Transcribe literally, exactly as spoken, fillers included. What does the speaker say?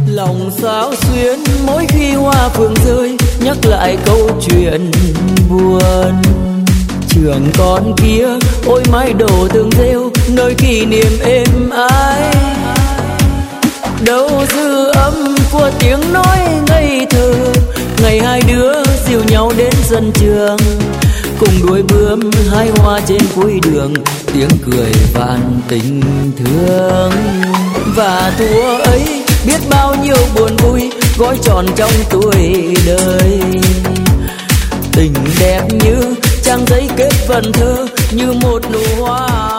Lòng xao xuyến mỗi khi hoa phượng rơi, nhắc lại câu chuyện buồn. Trường con kia ôi mái đổ tường rêu, nơi kỷ niệm êm ái. Đâu dư âm của tiếng nói ngây thơ, ngày hai đứa dìu nhau đến sân trường, cùng đuổi bướm hai hoa trên cuối đường, tiếng cười vạn tình thương. Và thua ấy biết bao nhiêu buồn vui gói tròn trong tuổi đời. Tình đẹp như trang giấy kết vần thơ, như một nụ hoa